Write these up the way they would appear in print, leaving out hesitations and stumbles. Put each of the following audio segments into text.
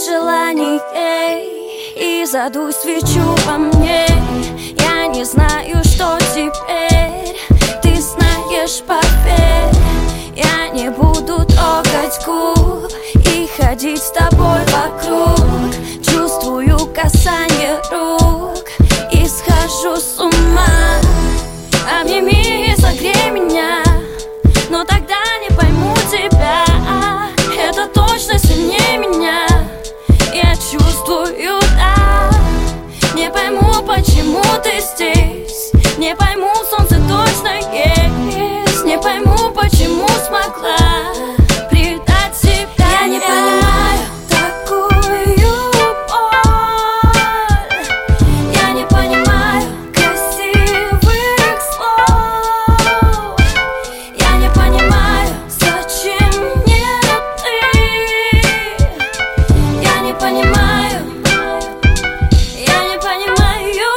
желаний, и задуй свечу во мне. Я не знаю, что теперь, ты знаешь, поверь. Я не буду трогать губ и ходить с тобой вокруг. Чувствую касание рук и схожу с ума. Обними и согрей меня, но тогда не пойму тебя. Это точно сильнее меня, я чувствую, да. Не пойму, почему ты здесь. Не пойму, солнце точно есть. Не пойму, почему смогла предать себя. Я не понимаю такую боль. Я не понимаю красивых слов. Я не понимаю, зачем мне ты. Я не понимаю, я не понимаю.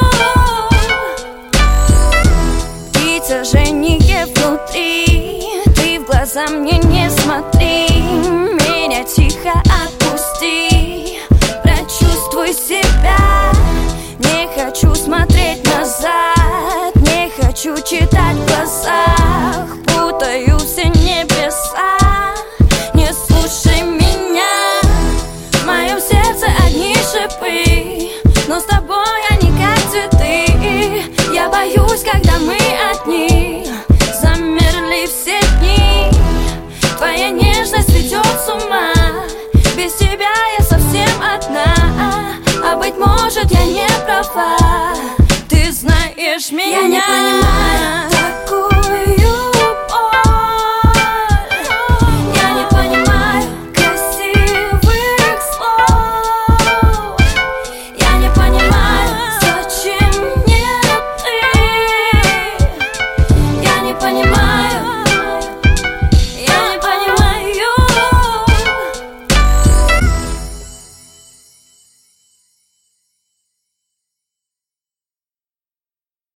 Притяжение внутри, ты в глаза мне не смотри. Меня тихо отпусти, прочувствуй себя. Не хочу смотреть назад, не хочу читать в глазах. Путаю все